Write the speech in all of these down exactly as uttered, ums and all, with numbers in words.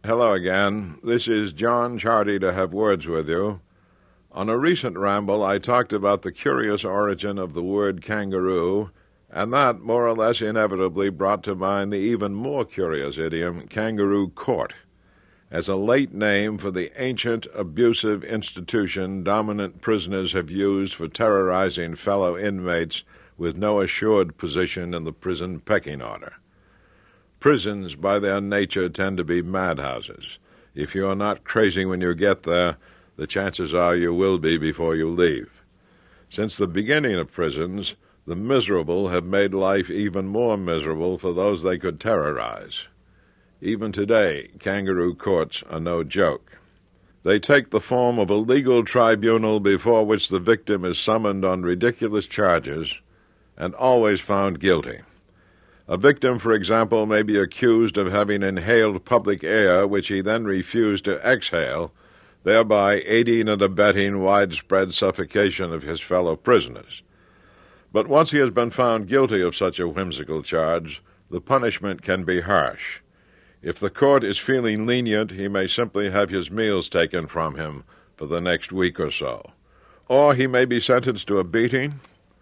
Hello again. This is John Chardy to have words with you. On a recent ramble, I talked about the curious origin of the word kangaroo, and that more or less inevitably brought to mind the even more curious idiom kangaroo court, as a late name for the ancient, abusive institution dominant prisoners have used for terrorizing fellow inmates with no assured position in the prison pecking order. Prisons, by their nature, tend to be madhouses. If you are not crazy when you get there, the chances are you will be before you leave. Since the beginning of prisons, the miserable have made life even more miserable for those they could terrorize. Even today, kangaroo courts are no joke. They take the form of a legal tribunal before which the victim is summoned on ridiculous charges and always found guilty. A victim, for example, may be accused of having inhaled public air which he then refused to exhale, thereby aiding and abetting widespread suffocation of his fellow prisoners. But once he has been found guilty of such a whimsical charge, the punishment can be harsh. If the court is feeling lenient, he may simply have his meals taken from him for the next week or so. Or he may be sentenced to a beating,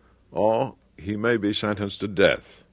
or he may be sentenced to death.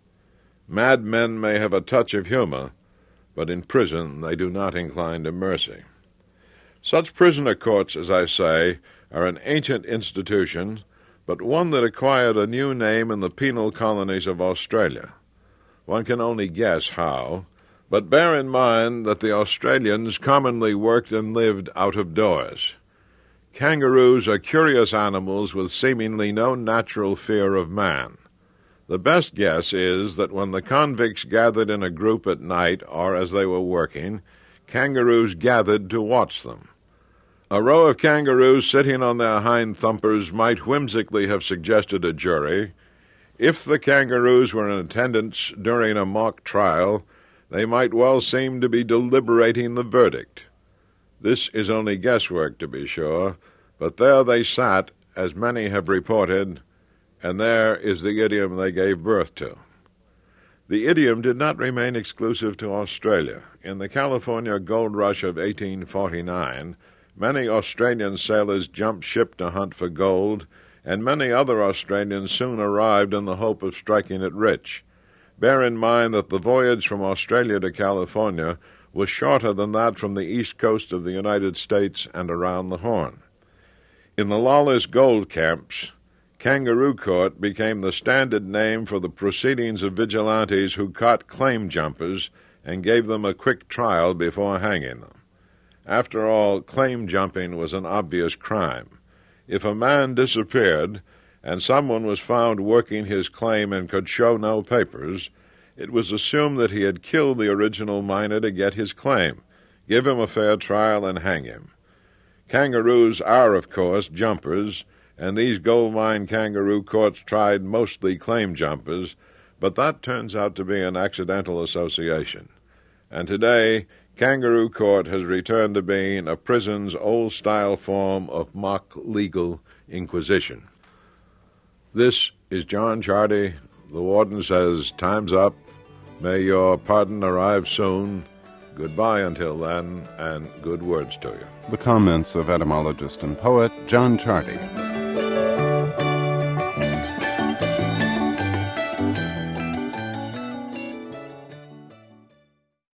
Madmen may have a touch of humor, but in prison they do not incline to mercy. Such prisoner courts, as I say, are an ancient institution, but one that acquired a new name in the penal colonies of Australia. One can only guess how, but bear in mind that the Australians commonly worked and lived out of doors. Kangaroos are curious animals with seemingly no natural fear of man. The best guess is that when the convicts gathered in a group at night, or as they were working, kangaroos gathered to watch them. A row of kangaroos sitting on their hind thumpers might whimsically have suggested a jury, if the kangaroos were in attendance during a mock trial, they might well seem to be deliberating the verdict. This is only guesswork, to be sure, but there they sat, as many have reported, and there is the idiom they gave birth to. The idiom did not remain exclusive to Australia. In the California gold rush of eighteen forty-nine, many Australian sailors jumped ship to hunt for gold, and many other Australians soon arrived in the hope of striking it rich. Bear in mind that the voyage from Australia to California was shorter than that from the east coast of the United States and around the Horn. In the lawless gold camps, kangaroo court became the standard name for the proceedings of vigilantes who caught claim jumpers and gave them a quick trial before hanging them. After all, claim jumping was an obvious crime. If a man disappeared and someone was found working his claim and could show no papers, it was assumed that he had killed the original miner to get his claim, give him a fair trial, and hang him. Kangaroos are, of course, jumpers, and these gold mine kangaroo courts tried mostly claim jumpers, but that turns out to be an accidental association. And today, kangaroo court has returned to being a prison's old-style form of mock legal inquisition. This is John Chardy. The warden says, time's up. May your pardon arrive soon. Goodbye until then, and good words to you. The comments of etymologist and poet John Chardy.